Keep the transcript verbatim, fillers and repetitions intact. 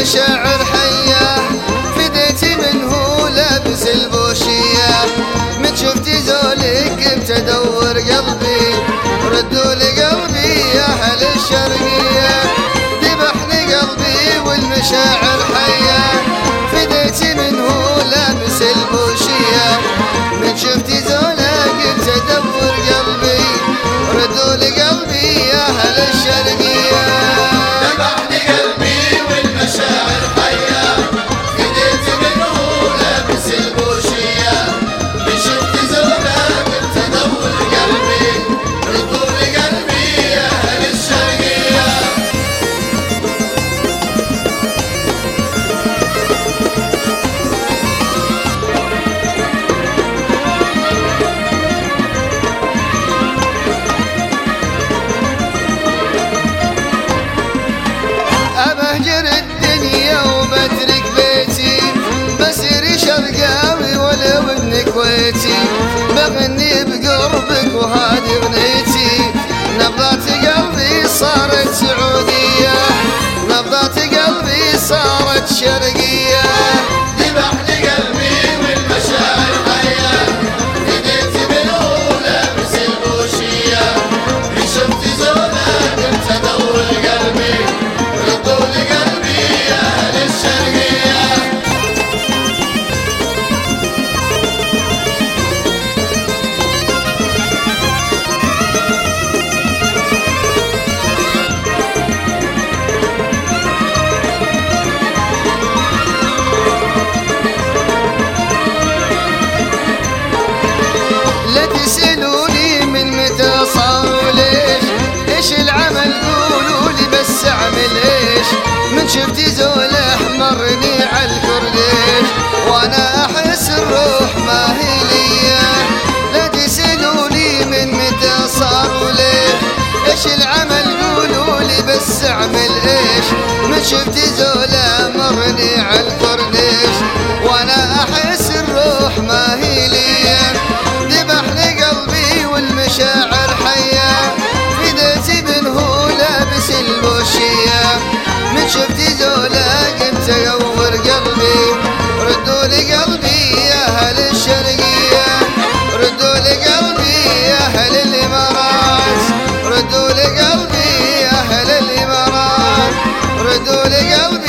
والمشاعر حية، فديتي منه لابس البوشية. من شفتي زولك بتدور قلبي، ردوا لقلبي يا أهل الشرقية. ذبحني قلبي والمشاعر حية، فديتي منه لابس البوشية. من شفتي زولك بتدور قلبي، ردوا لقلبي يا أهل الشرقية. ذبحني قلبي والمشاعر حية، فديتي منه لابس البوشية. من شفتي زولك بتدور قلبي، ردوا لقلبي يا أهل الشرقية. أبهجر الدنيا وبترك بيتي، بسير شرقاوي ولو ابن كويتي. بغني بقربك وهذه اغنيتي، نبضات قلبي صارت سعودية، نبضات قلبي صارت شرقية. ذبحني قلبي والمشاعر حية، فديتي منه لابس البوشية. من شفتي زولك بتدور قلبي، ردوا لقلبي يا أهل الشرقية. لا تسألوني من متى صار وليش، ايش العمل قولوا لي بس اعمل ايش. من شفتي زول احمرني عالكرديش، وانا احس الروح ما هي ليا. لا تسألوني من متى صار وليش، ايش العمل قولوا لي بس اعمل ايش. من شفتي زول احمرني عالكرديش، وانا احس الروح ما هي ليا. ذبحني قلبي والمشاعر حية، فديتي منه لابس البوشية. من شفتي زولك متغور قلبي، ردوا لقلبي يا أهل الشرقية. ردوا لقلبي يا أهل الإمارات، ردوا لقلبي يا أهل الإمارات، ردوا لقلبي